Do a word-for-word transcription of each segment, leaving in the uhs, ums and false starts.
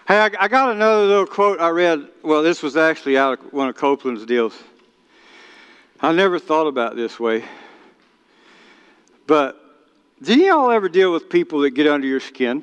Hey, I, I got another little quote I read. Well, this was actually out of one of Copeland's deals. I never thought about it this way. But do y'all ever deal with people that get under your skin?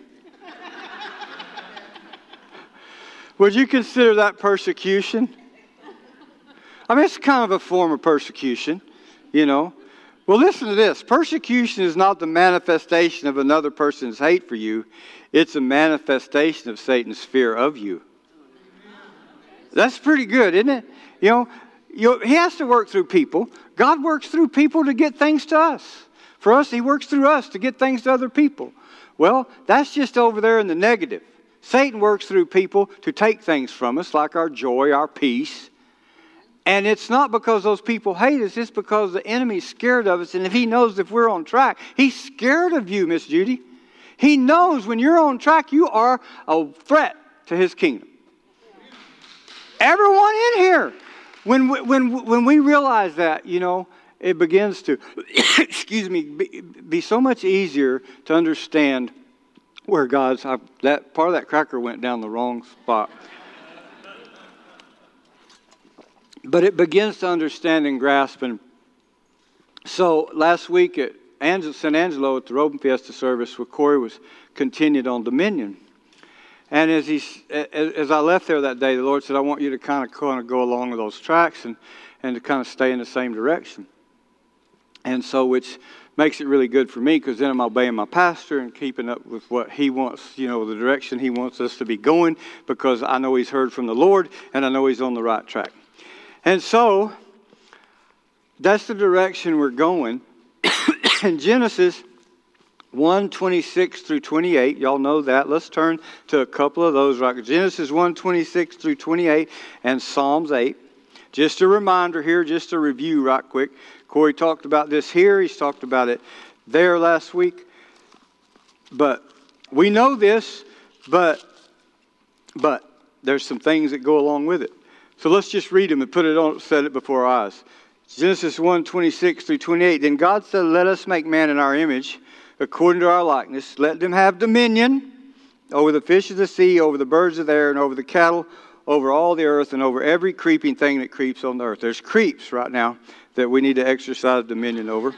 Would you consider that persecution? I mean, it's kind of a form of persecution, you know. Well, listen to this. Persecution is not the manifestation of another person's hate for you. It's a manifestation of Satan's fear of you. That's pretty good, isn't it? You know, you know, he has to work through people. God works through people to get things to us. For us, he works through us to get things to other people. Well, that's just over there in the negative. Satan works through people to take things from us, like our joy, our peace. And it's not because those people hate us. It's because the enemy's scared of us. And if he knows if we're on track, he's scared of you, Miss Judy. He knows when you're on track, you are a threat to his kingdom. Everyone in here, when we, when, when we realize that, you know, it begins to, excuse me, be, be so much easier to understand where God's, I, that part of that cracker went down the wrong spot. But it begins to understand and grasp. And so last week at Angel, San Angelo at the Robin Fiesta service, where Corey was continued on dominion. And as he, as, as I left there that day, the Lord said, I want you to kind of kind of go along with those tracks and, and to kind of stay in the same direction. And so, which makes it really good for me, because then I'm obeying my pastor and keeping up with what he wants, you know, the direction he wants us to be going, because I know he's heard from the Lord and I know he's on the right track. And so, that's the direction we're going. In Genesis one, twenty-six through twenty-eight, y'all know that. Let's turn to a couple of those. Right? Genesis one, twenty-six through twenty-eight and Psalms eight. Just a reminder here, just a review right quick. Corey talked about this here. He's talked about it there last week. But we know this, but, but there's some things that go along with it. So let's just read them and put it on, set it before our eyes. Genesis one, twenty-six through twenty-eight. Then God said, let us make man in our image, according to our likeness. Let them have dominion over the fish of the sea, over the birds of the air, and over the cattle, over all the earth, and over every creeping thing that creeps on the earth. There's creeps right now that we need to exercise dominion over.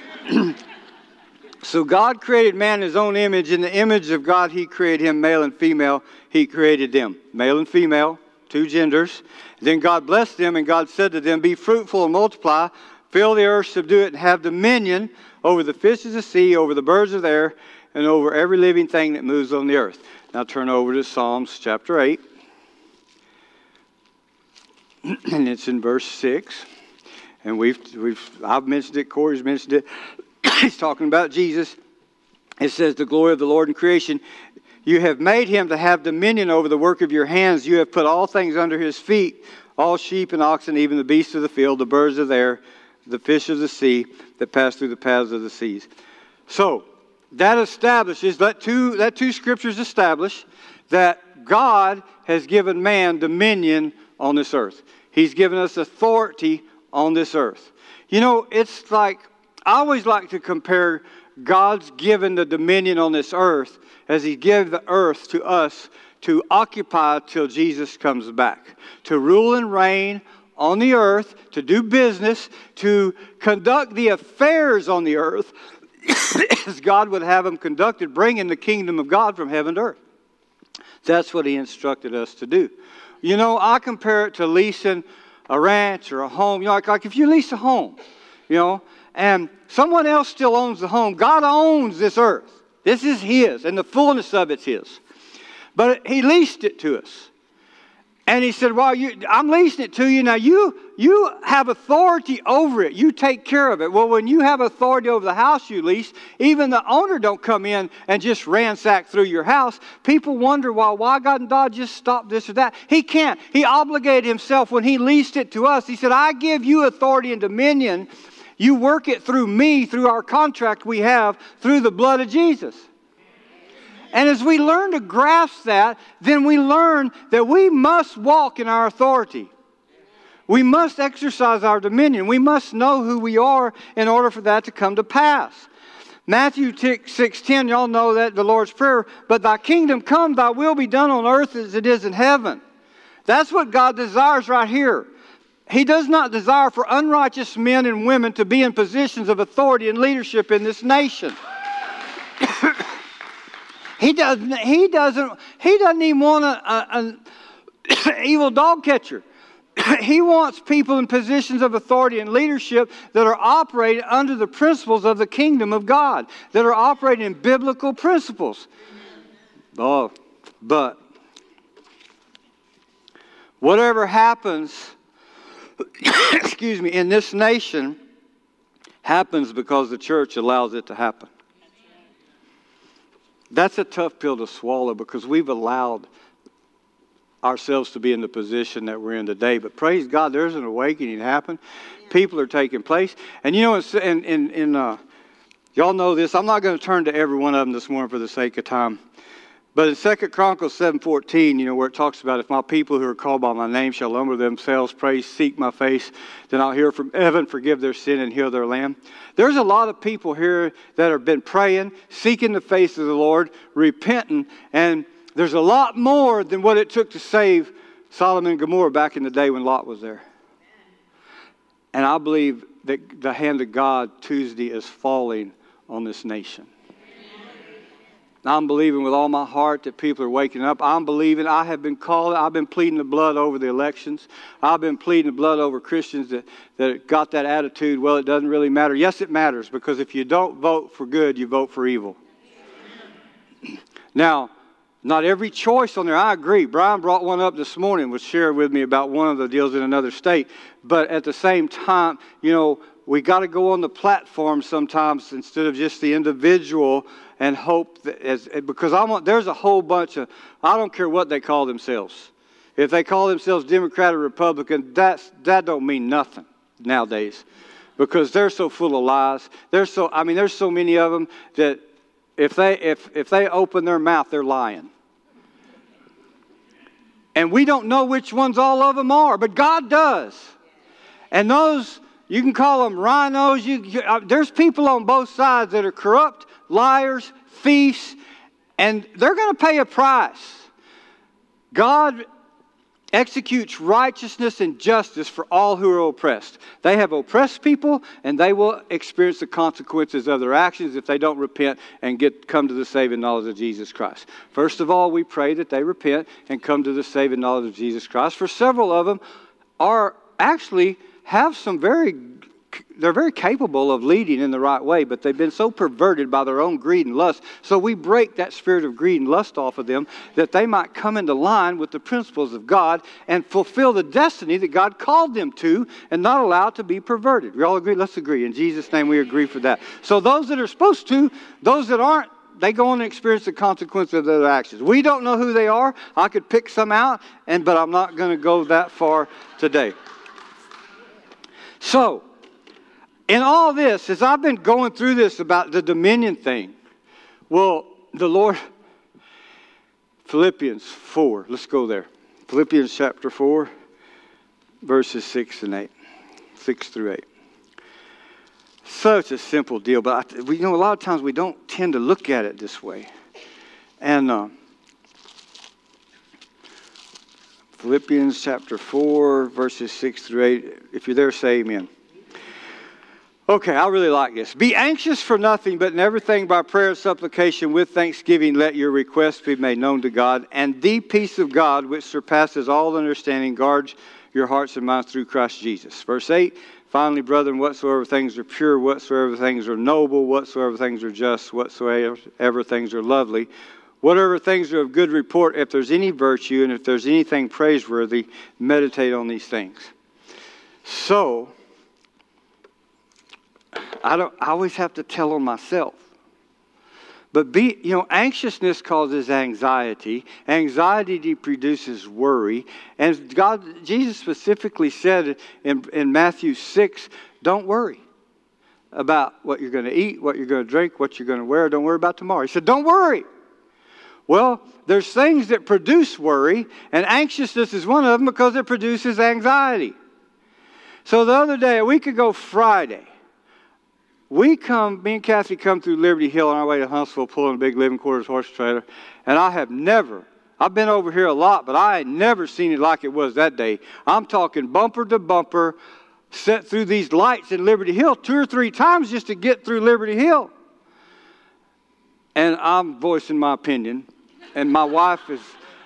So God created man in his own image. In the image of God, he created him, male and female. He created them, male and female. Two genders. Then God blessed them, and God said to them, be fruitful and multiply, fill the earth, subdue it, and have dominion over the fish of the sea, over the birds of the air, and over every living thing that moves on the earth. Now turn over to Psalms chapter eight. And it's in verse six. And we've, we've, I've mentioned it, Corey's mentioned it. He's talking about Jesus. It says, the glory of the Lord in creation. You have made him to have dominion over the work of your hands. You have put all things under his feet, all sheep and oxen, even the beasts of the field, the birds of the air, the fish of the sea that pass through the paths of the seas. So, that establishes, that two, that two scriptures establish that God has given man dominion on this earth. He's given us authority on this earth. You know, it's like, I always like to compare God's given the dominion on this earth as he gave the earth to us to occupy till Jesus comes back. To rule and reign on the earth, to do business, to conduct the affairs on the earth as God would have them conducted, bringing the kingdom of God from heaven to earth. That's what he instructed us to do. You know, I compare it to leasing a ranch or a home. You know, like, like if you lease a home, you know, and someone else still owns the home. God owns this earth. This is his, and the fullness of it's his. But he leased it to us. And he said, well, you, I'm leasing it to you. Now, you, you have authority over it. You take care of it. Well, when you have authority over the house you lease, even the owner don't come in and just ransack through your house. People wonder, well, why God God just stopped this or that? He can't. He obligated himself when he leased it to us. He said, I give you authority and dominion. You work it through me, through our contract we have, through the blood of Jesus. And as we learn to grasp that, then we learn that we must walk in our authority. We must exercise our dominion. We must know who we are in order for that to come to pass. Matthew six ten, y'all know that, the Lord's Prayer. But thy kingdom come, thy will be done on earth as it is in heaven. That's what God desires right here. He does not desire for unrighteous men and women to be in positions of authority and leadership in this nation. he doesn't. He doesn't. He doesn't even want an evil dog catcher. He wants people in positions of authority and leadership that are operating under the principles of the kingdom of God, that are operating in biblical principles. Oh, but whatever happens, excuse me, in this nation happens because the church allows it to happen. That's a tough pill to swallow because we've allowed ourselves to be in the position that we're in today. But praise God, there's an awakening happen. People are taking place. And you know, in, in, in, uh, y'all know this. I'm not going to turn to every one of them this morning for the sake of time. But in Second Chronicles seven fourteen, you know, where it talks about, if my people who are called by my name shall humble themselves, pray, seek my face, then I'll hear from heaven, forgive their sin, and heal their land. There's a lot of people here that have been praying, seeking the face of the Lord, repenting, and there's a lot more than what it took to save Sodom and Gomorrah back in the day when Lot was there. And I believe that the hand of God Tuesday is falling on this nation. I'm believing with all my heart that people are waking up. I'm believing. I have been calling. I've been pleading the blood over the elections. I've been pleading the blood over Christians that, that got that attitude, well, it doesn't really matter. Yes, it matters, because if you don't vote for good, you vote for evil. Now, not every choice on there, I agree. Brian brought one up this morning, was shared with me about one of the deals in another state. But at the same time, you know, we got to go on the platform sometimes instead of just the individual and hope that, as, because I want, there's a whole bunch of, I don't care what they call themselves. If they call themselves Democrat or Republican, that's, that don't mean nothing nowadays, because they're so full of lies. They're so, I mean, there's so many of them that if they, if, if they open their mouth, they're lying. And we don't know which ones all of them are, but God does. And those, you can call them rhinos. You, you, uh, there's people on both sides that are corrupt, liars, thieves, and they're going to pay a price. God executes righteousness and justice for all who are oppressed. They have oppressed people, and they will experience the consequences of their actions if they don't repent and get come to the saving knowledge of Jesus Christ. First of all, we pray that they repent and come to the saving knowledge of Jesus Christ. For several of them are actually have some very, they're very capable of leading in the right way, but they've been so perverted by their own greed and lust. So we break that spirit of greed and lust off of them, that they might come into line with the principles of God and fulfill the destiny that God called them to, and not allow it to be perverted. We all agree? Let's agree. In Jesus' name we agree for that. So those that are supposed to, those that aren't, they go on and experience the consequences of their actions. We don't know who they are. I could pick some out, and but I'm not going to go that far today. So, in all this, as I've been going through this about the dominion thing, well, the Lord, Philippians four, let's go there. Philippians chapter four, verses six and eight, six through eight. Such a simple deal, but I, we, you know, a lot of times we don't tend to look at it this way. And uh, Philippians chapter four, verses six through eight. If you're there, say amen. Okay, I really like this. Be anxious for nothing, but in everything by prayer and supplication with thanksgiving let your requests be made known to God. And the peace of God, which surpasses all understanding, guards your hearts and minds through Christ Jesus. Verse eight, finally, brethren, whatsoever things are pure, whatsoever things are noble, whatsoever things are just, whatsoever things are lovely, whatever things are of good report, if there's any virtue and if there's anything praiseworthy, meditate on these things. So, I don't. I always have to tell on myself. But be, you know, anxiousness causes anxiety. Anxiety produces worry. And God, Jesus specifically said in, in Matthew six, don't worry about what you're going to eat, what you're going to drink, what you're going to wear. Don't worry about tomorrow. He said, don't worry. Well, there's things that produce worry, and anxiousness is one of them because it produces anxiety. So the other day, a week ago Friday, we come, me and Kathy come through Liberty Hill on our way to Huntsville, pulling a big living quarters horse trailer, and I have never, I've been over here a lot, but I ain't never seen it like it was that day. I'm talking bumper to bumper, set through these lights in Liberty Hill two or three times just to get through Liberty Hill. And I'm voicing my opinion, and my wife is,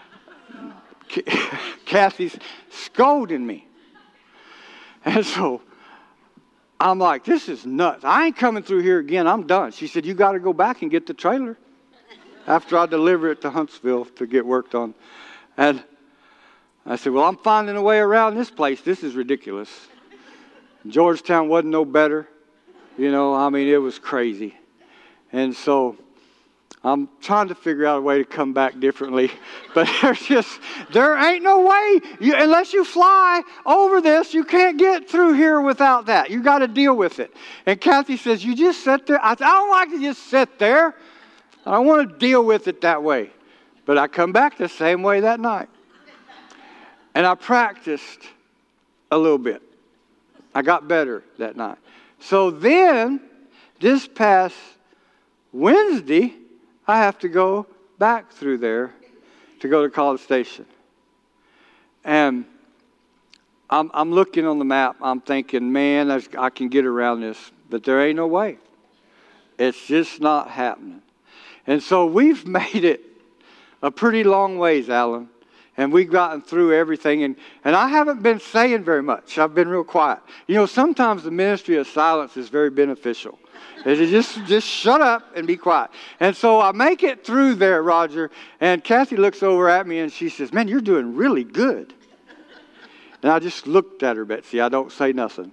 Kathy's scolding me. And so I'm like, this is nuts. I ain't coming through here again. I'm done. She said, you got to go back and get the trailer after I deliver it to Huntsville to get worked on. And I said, well, I'm finding a way around this place. This is ridiculous. Georgetown wasn't no better. You know, I mean, it was crazy. And so I'm trying to figure out a way to come back differently. But there's just, there ain't no way. You, unless you fly over this, you can't get through here without that. You got to deal with it. And Kathy says, you just sit there. I said, I don't like to just sit there. I don't want to deal with it that way. But I come back the same way that night. And I practiced a little bit. I got better that night. So then, this past Wednesday, I have to go back through there to go to College Station. And I'm, I'm looking on the map. I'm thinking, man, I can get around this. But there ain't no way. It's just not happening. And so we've made it a pretty long ways, Alan. And we've gotten through everything. And, and I haven't been saying very much. I've been real quiet. You know, sometimes the ministry of silence is very beneficial. It's just, just shut up and be quiet. And so I make it through there, Roger. And Kathy looks over at me and she says, man, you're doing really good. And I just looked at her, Betsy. I don't say nothing.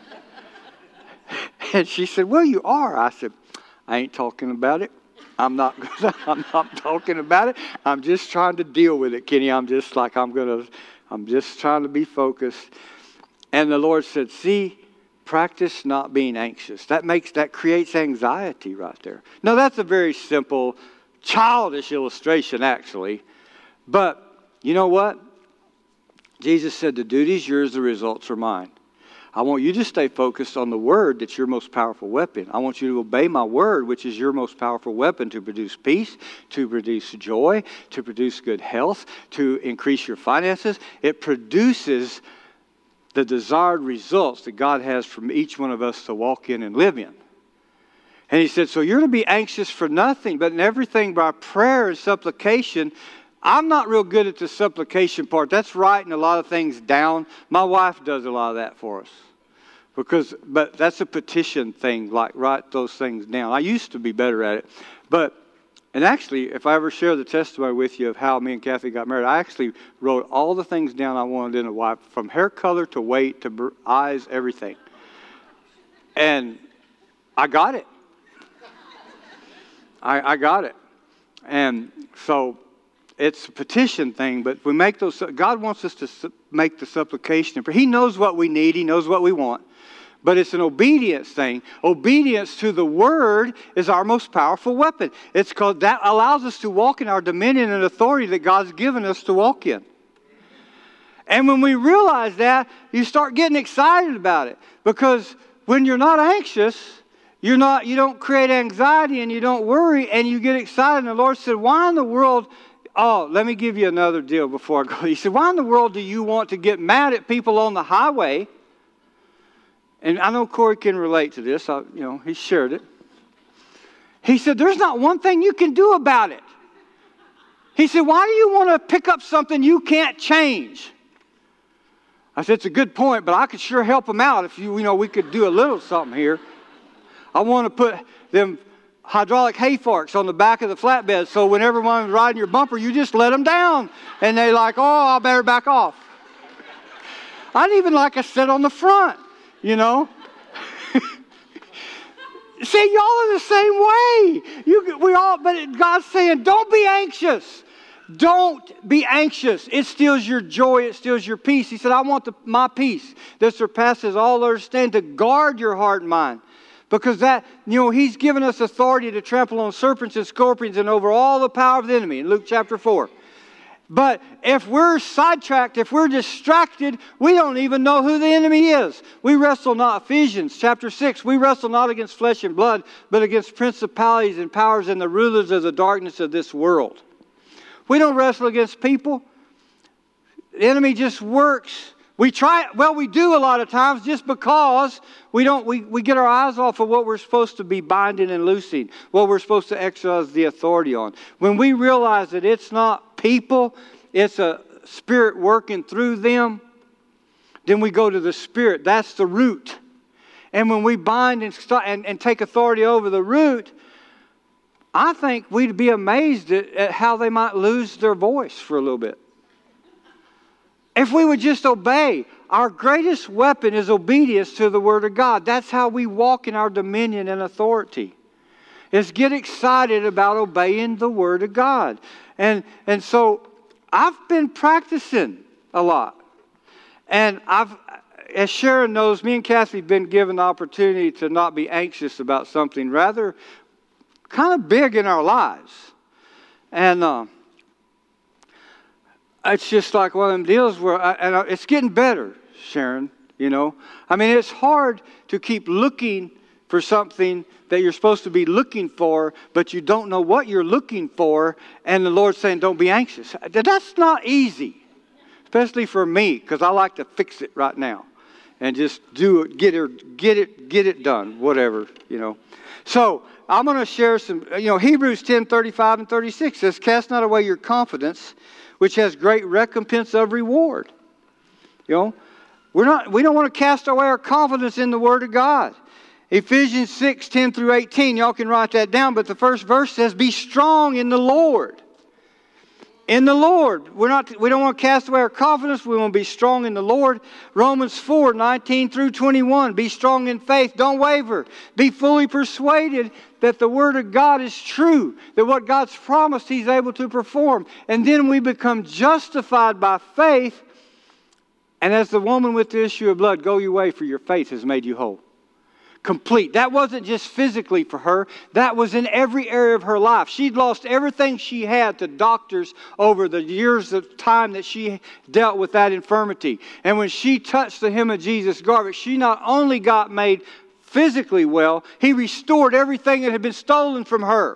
And she said, well, you are. I said, I ain't talking about it. I'm not I'm not talking about it. I'm just trying to deal with it, Kenny. I'm just like, I'm going to, I'm just trying to be focused. And the Lord said, see, practice not being anxious. That makes, that creates anxiety right there. Now, that's a very simple, childish illustration, actually. But you know what? Jesus said, the duty's yours, the results are mine. I want you to stay focused on the word that's your most powerful weapon. I want you to obey my word, which is your most powerful weapon to produce peace, to produce joy, to produce good health, to increase your finances. It produces the desired results that God has from each one of us to walk in and live in. And he said, so you're to be anxious for nothing, but in everything by prayer and supplication. I'm not real good at the supplication part. That's writing a lot of things down. My wife does a lot of that for us. Because, but that's a petition thing, like write those things down. I used to be better at it. But, and actually, if I ever share the testimony with you of how me and Kathy got married, I actually wrote all the things down I wanted in a wife, from hair color to weight to br- eyes, everything. And I got it. I, I got it. And so it's a petition thing, but we make those, God wants us to su- make the supplication. He knows what we need. He knows what we want. But it's an obedience thing. Obedience to the word is our most powerful weapon. It's called, that allows us to walk in our dominion and authority that God's given us to walk in. And when we realize that, you start getting excited about it. Because when you're not anxious, you're not, you don't create anxiety and you don't worry and you get excited. And the Lord said, why in the world... Oh, let me give you another deal before I go. He said, why in the world do you want to get mad at people on the highway? And I know Corey can relate to this. I, you know, he shared it. He said, there's not one thing you can do about it. He said, why do you want to pick up something you can't change? I said, it's a good point, but I could sure help them out if you, you know, we could do a little something here. I want to put them hydraulic hay forks on the back of the flatbed, so whenever one's riding your bumper, you just let them down. And they like, oh, I better back off. I'd even like a set on the front, you know. See, y'all are the same way. You, we all, but God's saying, don't be anxious. Don't be anxious. It steals your joy. It steals your peace. He said, I want the, my peace that surpasses all understanding to guard your heart and mind. Because that, you know, He's given us authority to trample on serpents and scorpions and over all the power of the enemy in Luke chapter four. But if we're sidetracked, if we're distracted, we don't even know who the enemy is. We wrestle not, Ephesians chapter six, we wrestle not against flesh and blood, but against principalities and powers and the rulers of the darkness of this world. We don't wrestle against people. The enemy just works. We try, well, we do a lot of times just because we don't. We, we get our eyes off of what we're supposed to be binding and loosing, what we're supposed to exercise the authority on. When we realize that it's not people, it's a spirit working through them, then we go to the spirit. That's the root. And when we bind and, start, and, and take authority over the root, I think we'd be amazed at, at how they might lose their voice for a little bit. If we would just obey, our greatest weapon is obedience to the Word of God. That's how we walk in our dominion and authority. Is get excited about obeying the Word of God. And, and so I've been practicing a lot. And I've, as Sharon knows, me and Kathy have been given the opportunity to not be anxious about something rather kind of big in our lives. And uh, it's just like one of them deals where, I, and I, it's getting better, Sharon, you know. I mean, it's hard to keep looking for something that you're supposed to be looking for, but you don't know what you're looking for, and the Lord's saying, don't be anxious. That's not easy, especially for me, because I like to fix it right now and just do it, get it, get it, get it done, whatever, you know. So I'm going to share some, you know, Hebrews ten, thirty-five and thirty-six says, cast not away your confidence, which has great recompense of reward. You know, we're not, we don't want to cast away our confidence in the Word of God. Ephesians six, ten through eighteen, y'all can write that down, but the first verse says, be strong in the Lord. In the Lord. We're not, we don't want to cast away our confidence. We want to be strong in the Lord. Romans four, nineteen through twenty-one. Be strong in faith. Don't waver. Be fully persuaded that the Word of God is true. That what God's promised, He's able to perform. And then we become justified by faith. And as the woman with the issue of blood, go your way, for your faith has made you whole. Complete. That wasn't just physically for her. That was in every area of her life. She'd lost everything she had to doctors over the years of time that she dealt with that infirmity. And when she touched the hem of Jesus' garment, she not only got made physically well, He restored everything that had been stolen from her.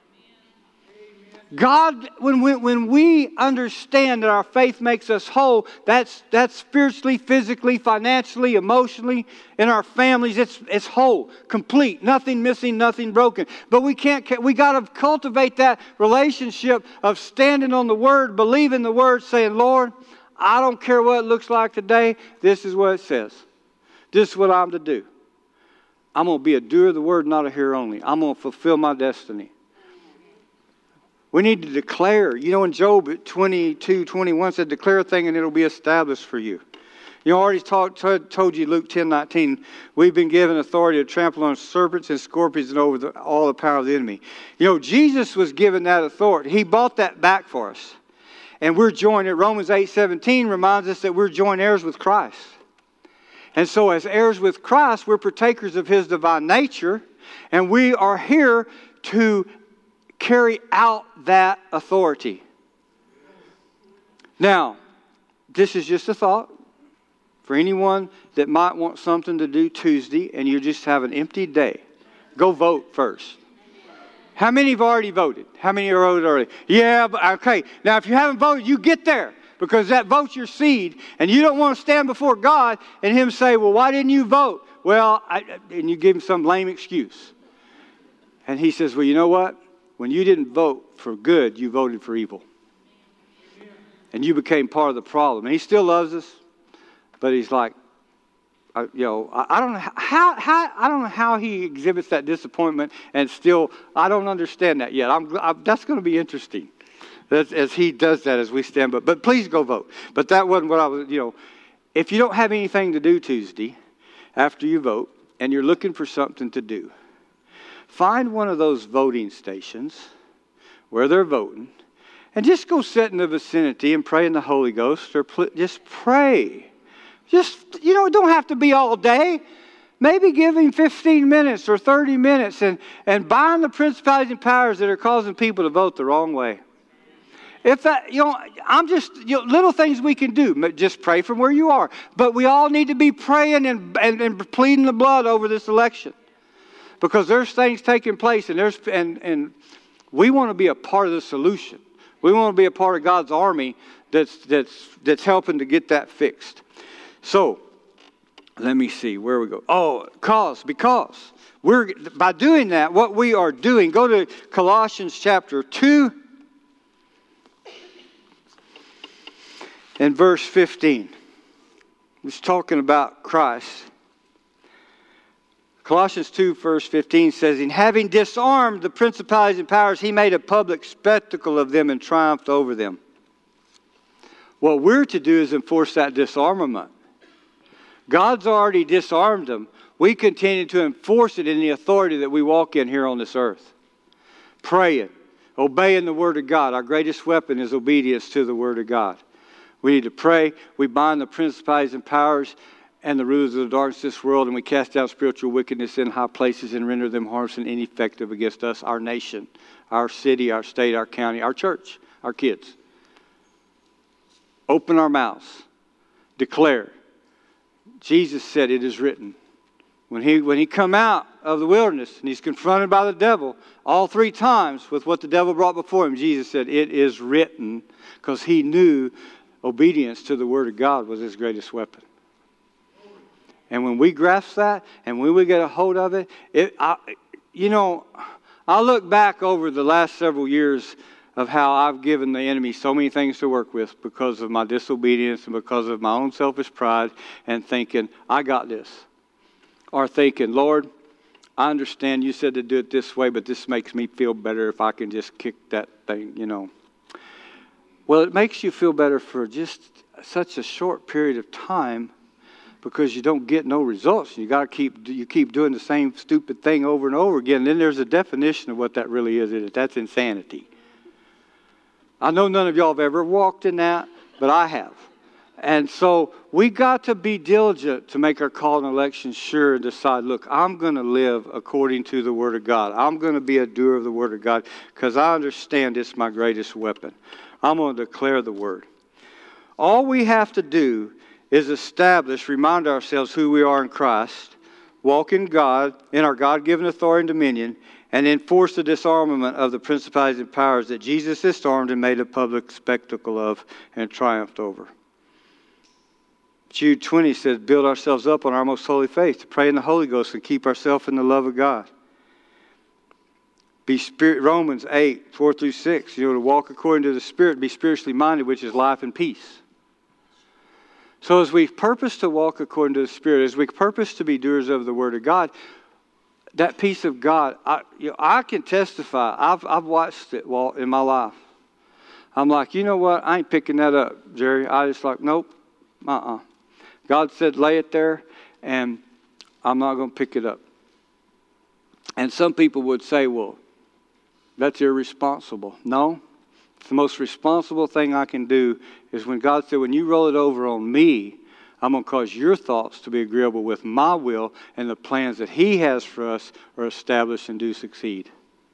God, when we, when we understand that our faith makes us whole, that's, that's spiritually, physically, financially, emotionally, in our families, it's, it's whole, complete, nothing missing, nothing broken. But we can't, we got to cultivate that relationship of standing on the Word, believing the Word, saying, Lord, I don't care what it looks like today, this is what it says. This is what I'm to do. I'm going to be a doer of the Word, not a hearer only. I'm going to fulfill my destiny. We need to declare. You know, in Job twenty-two, twenty-one said, declare a thing and it'll be established for you. You know, I already talk, t- told you Luke ten, nineteen, we've been given authority to trample on serpents and scorpions and over the, all the power of the enemy. You know, Jesus was given that authority. He bought that back for us. And we're joined, Romans eight, seventeen reminds us that we're joint heirs with Christ. And so as heirs with Christ, we're partakers of His divine nature. And we are here to carry out that authority. Now, this is just a thought for anyone that might want something to do Tuesday and you just have an empty day. Go vote first. How many have already voted? How many are voted already? Yeah, but okay. Now, if you haven't voted, you get there because that vote's your seed, and you don't want to stand before God and Him say, "Well, why didn't you vote?" Well, I, and you give Him some lame excuse, and He says, "Well, you know what? When you didn't vote for good, you voted for evil. And you became part of the problem." And He still loves us, but He's like, I, you know, I, I don't know how, how I don't know how He exhibits that disappointment, and still I don't understand that yet. I'm, I, that's going to be interesting, that's, as He does that as we stand. But but please go vote. But that wasn't what I was. You know, if you don't have anything to do Tuesday after you vote, and you're looking for something to do, find one of those voting stations where they're voting and just go sit in the vicinity and pray in the Holy Ghost, or pl- just pray. Just, you know, it don't have to be all day. Maybe give Him fifteen minutes or thirty minutes and, and bind the principalities and powers that are causing people to vote the wrong way. If that, you know, I'm just, you know, little things we can do. Just pray from where you are. But we all need to be praying and, and, and pleading the blood over this election. Because there's things taking place, and there's and, and we want to be a part of the solution. We want to be a part of God's army that's that's that's helping to get that fixed. So, let me see, where we go. Oh, cause, because. We're by doing that, what we are doing, go to Colossians chapter two. In verse fifteen, it's talking about Christ. Colossians two, verse fifteen says, "In having disarmed the principalities and powers, he made a public spectacle of them and triumphed over them." What we're to do is enforce that disarmament. God's already disarmed them. We continue to enforce it in the authority that we walk in here on this earth. Praying, obeying the Word of God. Our greatest weapon is obedience to the Word of God. We need to pray. We bind the principalities and powers and the rulers of the darkness of this world, and we cast down spiritual wickedness in high places and render them harmless and ineffective against us, our nation, our city, our state, our county, our church, our kids. Open our mouths. Declare. Jesus said, "It is written." When he, when he come out of the wilderness and he's confronted by the devil all three times with what the devil brought before him, Jesus said, "It is written," because he knew obedience to the Word of God was his greatest weapon. And when we grasp that and when we get a hold of it, it I, you know, I look back over the last several years of how I've given the enemy so many things to work with because of my disobedience and because of my own selfish pride and thinking, I got this. Or thinking, Lord, I understand you said to do it this way, but this makes me feel better if I can just kick that thing, you know. Well, it makes you feel better for just such a short period of time because you don't get no results. You got to keep you keep doing the same stupid thing over and over again. And then there's a definition of what that really is. That's insanity. I know none of y'all have ever walked in that, but I have. And so we got to be diligent to make our call and election sure and decide, look, I'm going to live according to the Word of God. I'm going to be a doer of the Word of God because I understand it's my greatest weapon. I'm going to declare the Word. All we have to do is establish, remind ourselves who we are in Christ, walk in God, in our God-given authority and dominion, and enforce the disarmament of the principalities and powers that Jesus disarmed and made a public spectacle of and triumphed over. Jude twenty says, build ourselves up on our most holy faith, to pray in the Holy Ghost and keep ourselves in the love of God. Be spirit, Romans eight, four through six, you know, to walk according to the Spirit, be spiritually minded, which is life and peace. So as we purpose to walk according to the Spirit, as we purpose to be doers of the Word of God, that peace of God, I, you know, I can testify. I've I've watched it well, in my life. I'm like, you know what? I ain't picking that up, Jerry. I just like, nope, uh-uh. God said, lay it there, and I'm not going to pick it up. And some people would say, well, that's irresponsible. No, the most responsible thing I can do is when God said, when you roll it over on me, I'm going to cause your thoughts to be agreeable with my will, and the plans that He has for us are established and do succeed.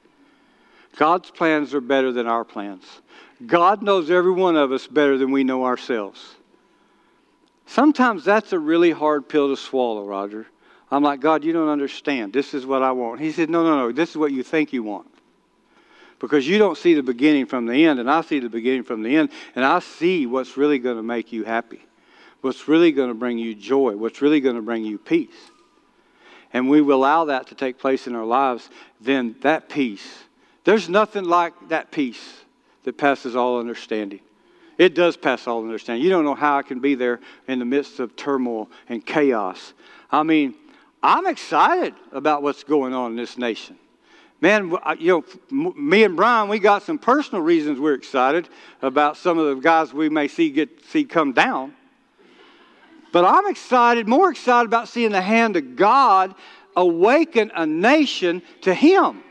God's plans are better than our plans. God knows every one of us better than we know ourselves. Sometimes that's a really hard pill to swallow, Roger. I'm like, God, you don't understand. This is what I want. He said, no, no, no. This is what you think you want. Because you don't see the beginning from the end, and I see the beginning from the end, and I see what's really going to make you happy. What's really going to bring you joy. What's really going to bring you peace. And we will allow that to take place in our lives, then that peace, there's nothing like that peace that passes all understanding. It does pass all understanding. You don't know how I can be there in the midst of turmoil and chaos. I mean, I'm excited about what's going on in this nation. Man, you know, me and Brian, we got some personal reasons we're excited about some of the guys we may see get see come down. But I'm excited, more excited about seeing the hand of God awaken a nation to Him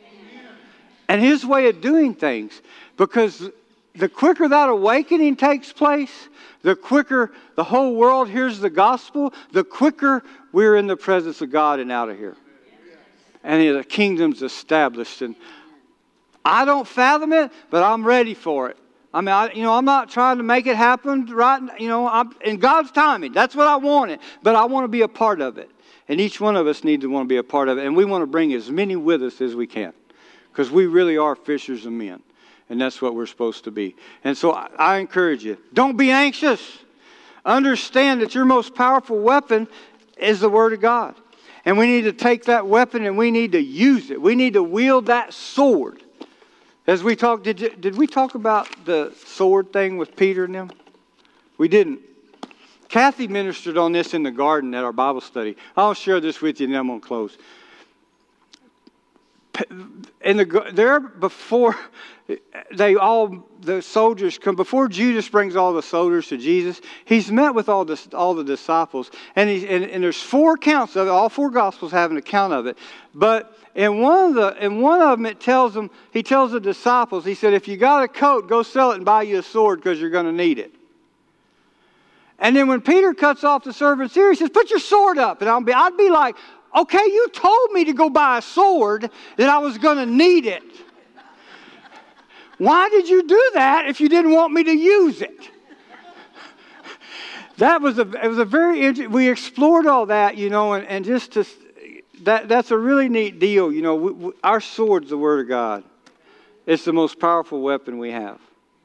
and His way of doing things. Because the quicker that awakening takes place, the quicker the whole world hears the gospel, the quicker we're in the presence of God and out of here. And the kingdom's established. And I don't fathom it, but I'm ready for it. I mean, I, you know, I'm not trying to make it happen right, you know, I'm, in God's timing. That's what I wanted. But I want to be a part of it. And each one of us needs to want to be a part of it. And we want to bring as many with us as we can. Because we really are fishers of men. And that's what we're supposed to be. And so I, I encourage you, don't be anxious. Understand that your most powerful weapon is the Word of God. And we need to take that weapon and we need to use it. We need to wield that sword. As we talked, did, you, did we talk about the sword thing with Peter and them? We didn't. Kathy ministered on this in the garden at our Bible study. I'll share this with you and then I'm going to close. In the, there before they all the soldiers come before Judas brings all the soldiers to Jesus, he's met with all the all the disciples, and he and, and there's four accounts of it. All four Gospels have an account of it, but in one of the in one of them it tells them he tells the disciples, he said, if you got a coat, go sell it and buy you a sword because you're going to need it. And then when Peter cuts off the servant's ear, he says, put your sword up, and I'll be I'd be like, okay, you told me to go buy a sword, that I was going to need it. Why did you do that if you didn't want me to use it? That was a, it was a very, we explored all that, you know, and, and just to, that, that's a really neat deal. You know, we, we, our sword's the Word of God. It's the most powerful weapon we have.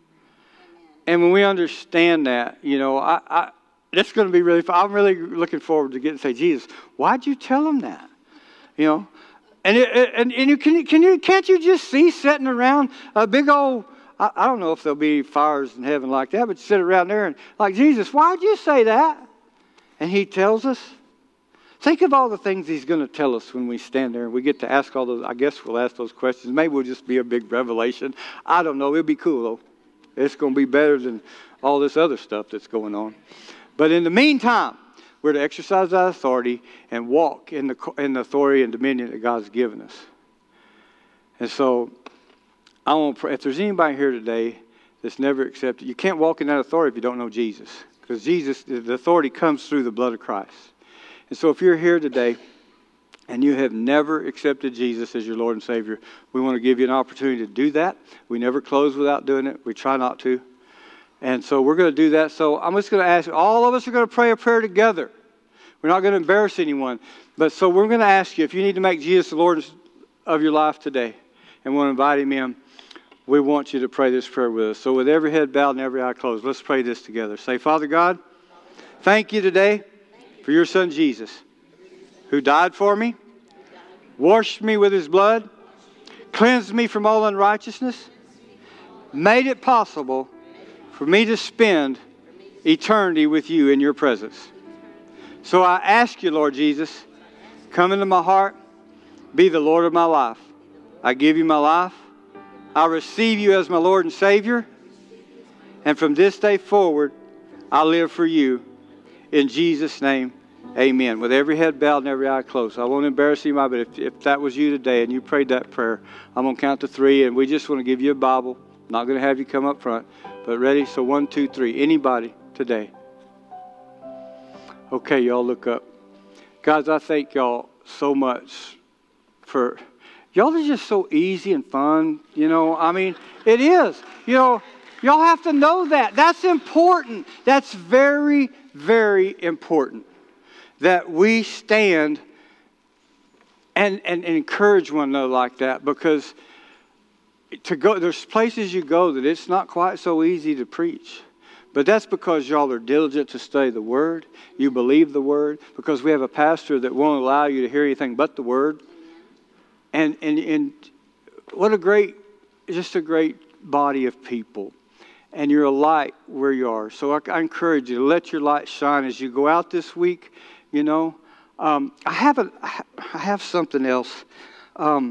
And when we understand that, you know, I, I That's going to be really fun. I'm really looking forward to getting to say, Jesus, why'd you tell him that? You know, and it, and, and you can can you can't you just see sitting around a big old, I, I don't know if there'll be fires in heaven like that, but you sit around there and like, Jesus, why'd you say that? And he tells us. Think of all the things he's going to tell us when we stand there and we get to ask all those. I guess we'll ask those questions. Maybe we'll just be a big revelation. I don't know. It'll be cool though. It's going to be better than all this other stuff that's going on. But in the meantime, we're to exercise our authority and walk in the in the authority and dominion that God's given us. And so, I want to pray. If there's anybody here today that's never accepted, you can't walk in that authority if you don't know Jesus, because Jesus, the authority comes through the blood of Christ. And so, if you're here today and you have never accepted Jesus as your Lord and Savior, we want to give you an opportunity to do that. We never close without doing it. We try not to. And so we're going to do that. So I'm just going to ask, all of us are going to pray a prayer together. We're not going to embarrass anyone. But so we're going to ask you, if you need to make Jesus the Lord of your life today and want to invite him in, we want you to pray this prayer with us. So with every head bowed and every eye closed, let's pray this together. Say, Father God, thank you today for your son Jesus, who died for me, washed me with his blood, cleansed me from all unrighteousness, made it possible for me to spend eternity with you in your presence. So I ask you, Lord Jesus, come into my heart, be the Lord of my life. I give you my life. I receive you as my Lord and Savior. And from this day forward, I live for you. In Jesus' name, amen. With every head bowed and every eye closed. I won't embarrass you, but if, if that was you today and you prayed that prayer, I'm going to count to three, and we just want to give you a Bible. I'm not going to have you come up front. But ready? So one, two, three. Anybody today? Okay, y'all look up. Guys, I thank y'all so much for... Y'all are just so easy and fun. You know, I mean, it is. You know, y'all have to know that. That's important. That's very, very important. That we stand and, and, and encourage one another like that, because... To go, there's places you go that it's not quite so easy to preach. But that's because y'all are diligent to study the Word. You believe the Word. Because we have a pastor that won't allow you to hear anything but the Word. And, and, and what a great, just a great body of people. And you're a light where you are. So I, I encourage you to let your light shine as you go out this week. You know, um, I, have a, I have something else. Um,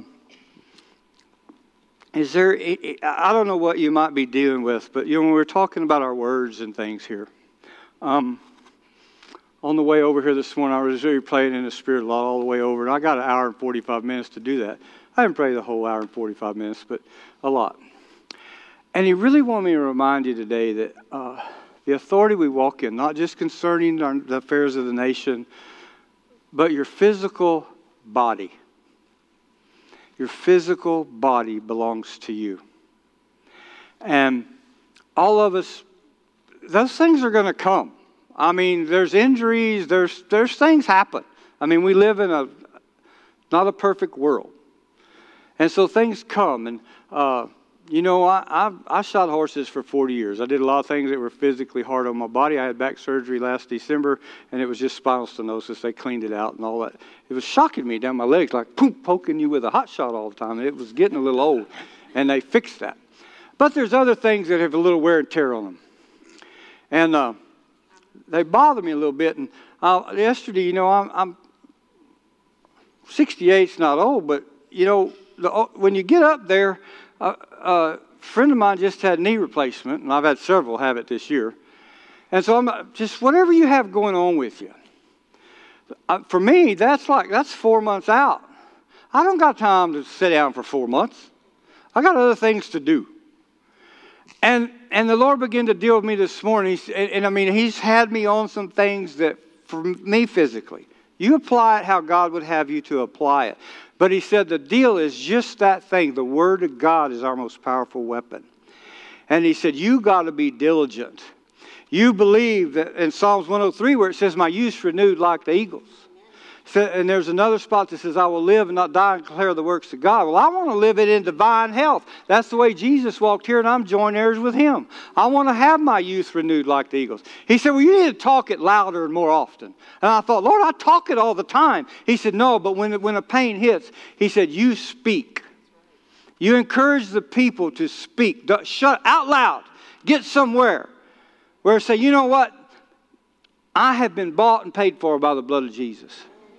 Is there, I don't know what you might be dealing with, but you know, when we're talking about our words and things here, um, on the way over here this morning, I was really praying in the Spirit a lot all the way over, and I got an hour and forty-five minutes to do that. I didn't pray the whole hour and forty-five minutes, but a lot. And he really wanted me to remind you today that uh, the authority we walk in, not just concerning our, the affairs of the nation, but your physical body. Your physical body belongs to you. And all of us, those things are going to come. I mean, there's injuries, there's there's things happen. I mean, we live in a not a perfect world. And so things come. And, uh, you know, I, I, I shot horses for forty years. I did a lot of things that were physically hard on my body. I had back surgery last December, and it was just spinal stenosis. They cleaned it out and all that. It was shocking me down my legs, like boom, poking you with a hot shot all the time. And it was getting a little old. And they fixed that. But there's other things that have a little wear and tear on them. And uh, they bother me a little bit. And uh, yesterday, you know, I'm, I'm sixty-eight's not old, but, you know, the, when you get up there, uh, uh, a friend of mine just had knee replacement, and I've had several have it this year. And so I'm just, whatever you have going on with you. Uh, for me, that's like, that's four months out. I don't got time to sit down for four months. I got other things to do. And and the Lord began to deal with me this morning. He's, and, and I mean, He's had me on some things that, for me physically, you apply it how God would have you to apply it. But He said the deal is just that thing. The Word of God is our most powerful weapon. And He said, you got to be diligent. You believe that in Psalms one oh three where it says, my youth's renewed like the eagles. So, and there's another spot that says, I will live and not die and declare the works of God. Well, I want to live it in divine health. That's the way Jesus walked here, and I'm joint heirs with Him. I want to have my youth renewed like the eagles. He said, well, you need to talk it louder and more often. And I thought, Lord, I talk it all the time. He said, no, but when, when a pain hits, He said, you speak. You encourage the people to speak. Shut out loud. Get somewhere where say, you know what? I have been bought and paid for by the blood of Jesus.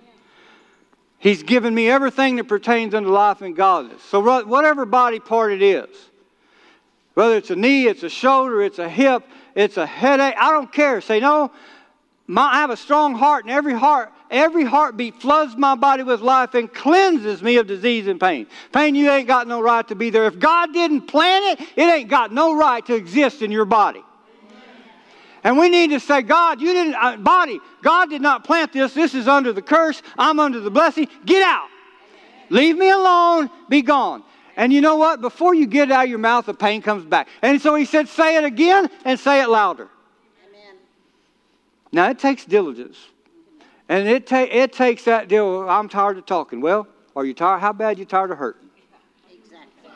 He's given me everything that pertains unto life and godliness. So whatever body part it is, whether it's a knee, it's a shoulder, it's a hip, it's a headache, I don't care. Say, no, my, I have a strong heart, and every heart, every heartbeat floods my body with life and cleanses me of disease and pain. Pain, you ain't got no right to be there. If God didn't plan it, it ain't got no right to exist in your body. And we need to say, God, you didn't, uh, body, God did not plant this. This is under the curse. I'm under the blessing. Get out. Leave me alone. Be gone. And you know what? Before you get it out of your mouth, the pain comes back. And so He said, say it again and say it louder. Amen. Now, it takes diligence. And it, ta- it takes that deal. I'm tired of talking. Well, are you tired? How bad are you tired of hurting? Exactly.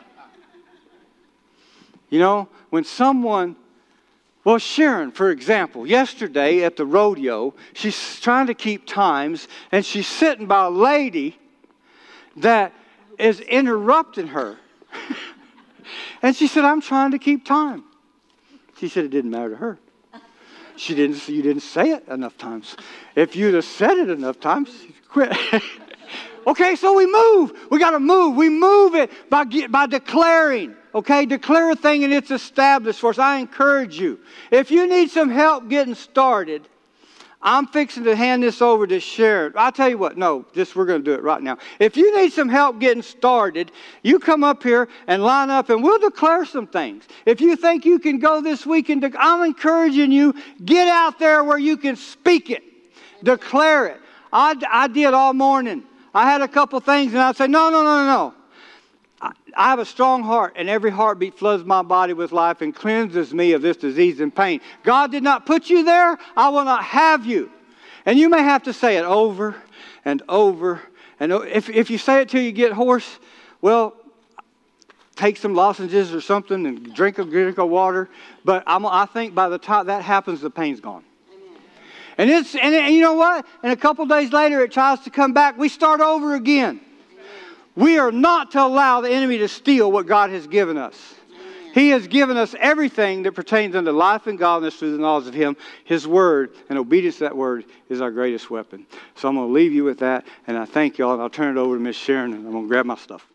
You know, when someone... Well, Sharon, for example, yesterday at the rodeo, she's trying to keep times, and she's sitting by a lady that is interrupting her. And she said, I'm trying to keep time. She said it didn't matter to her. She didn't. You didn't say it enough times. If you'd have said it enough times, she'd quit. Okay, so we move. We got to move. We move it by, by declaring. Okay, declare a thing and it's established for us. I encourage you. If you need some help getting started, I'm fixing to hand this over to Sharon. I'll tell you what, no, just we're going to do it right now. If you need some help getting started, you come up here and line up and we'll declare some things. If you think you can go this weekend, I'm encouraging you, get out there where you can speak it. Declare it. I, I did all morning. I had a couple things and I'd say, no, no, no, no, no. I have a strong heart, and every heartbeat floods my body with life and cleanses me of this disease and pain. God did not put you there. I will not have you. And you may have to say it over and over. And if, if you say it till you get hoarse, well, take some lozenges or something and drink a drink of water. But I'm, I think by the time that happens, the pain's gone. And it's and, and you know what? And a couple days later, it tries to come back. We start over again. We are not to allow the enemy to steal what God has given us. He has given us everything that pertains unto life and godliness through the knowledge of Him. His Word and obedience to that Word is our greatest weapon. So I'm going to leave you with that, and I thank you all, and I'll turn it over to Miss Sharon, and I'm going to grab my stuff.